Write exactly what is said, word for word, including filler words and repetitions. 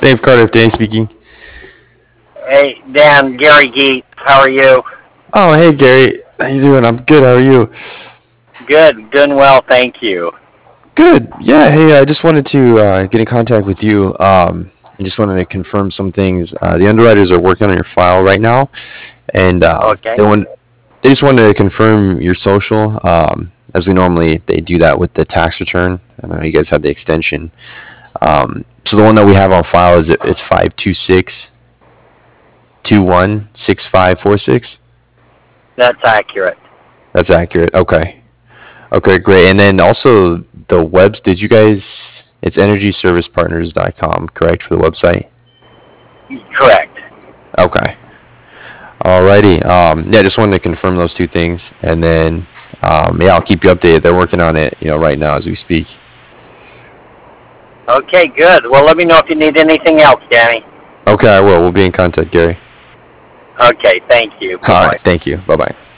Dave Carter, Danny speaking. Hey, Dan, Gary Geet, how are you? Oh, hey Gary, how you doing? I'm good. How are you? Good, doing well, thank you. Good. Yeah. Hey, I just wanted to uh, get in contact with you. Um, I just wanted to confirm some things. Uh, the underwriters are working on your file right now, and um, Okay, they want they just wanted to confirm your social. Um, as we normally they do that with the tax return. I know you guys have the extension. Um, so the one that we have on file is it's five two six two one six five four six. that's accurate. That's accurate. Okay. Okay, great. And then also the webs, did you guys, it's energy service partners dot com, correct, for the website? Correct. Okay. Alrighty. Um, yeah, just wanted to confirm those two things. And then, um, yeah, I'll keep you updated. They're working on it, you know, right now as we speak. Okay, good. Well, let me know if you need anything else, Danny. Okay, I will. We'll be in contact, Gary. Okay, thank you. All Bye-bye. right. Thank you. Bye-bye.